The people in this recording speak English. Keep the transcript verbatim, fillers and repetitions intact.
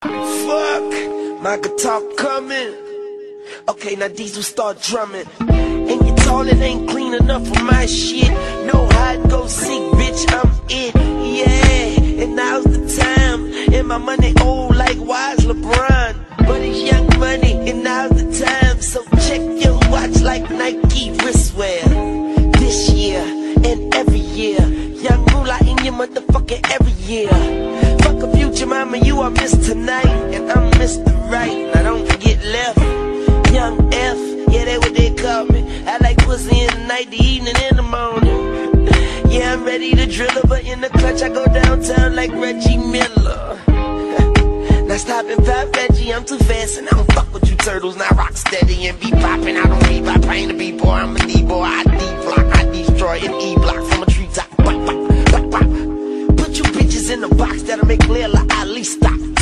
Fuck, my guitar coming. Okay, now Diesel start drumming. And your toilet ain't clean enough for my shit. No hide go seek, bitch, I'm it. Yeah, and now's the time. And my money old like wise LeBron. But it's young money, and now's the time. So check your watch like Nike wristwear. This year and every year, young moolah in your motherfucking every year. Fuck a future mama, you are Miss Tonight, and I'm Mister Right. Now don't forget left. Young F, yeah, they what they call me. I like pussy in the night, the evening, in the morning. Yeah, I'm ready to drill her, but in the clutch I go downtown like Reggie Miller. Now stop and pop Reggie, I'm too fast and I don't fuck with you turtles. Now rock steady and be poppin', I don't bebop, I ain't a b-boy, I'm a d-boy. I D-block, I destroy an E-block from a treetop. Pop, pop, pop, pop. Put you bitches in a box that'll make Layla Ali stop.